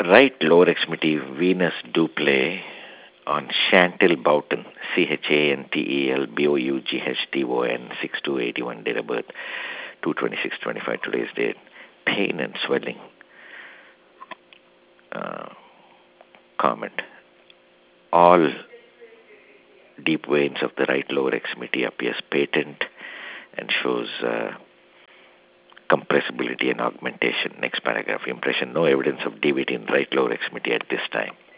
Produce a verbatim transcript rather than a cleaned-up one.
Right lower extremity venous duple on Chantel Boughton, C H A N T E L B O U G H T O N, six two eighty-one, date of birth, two twenty-six twenty-five, today's date. Pain and swelling. Uh, comment. All deep veins of the right lower extremity appears patent and shows uh, compressibility and augmentation. Next paragraph. Impression. No evidence of D V T in right lower extremity at this time.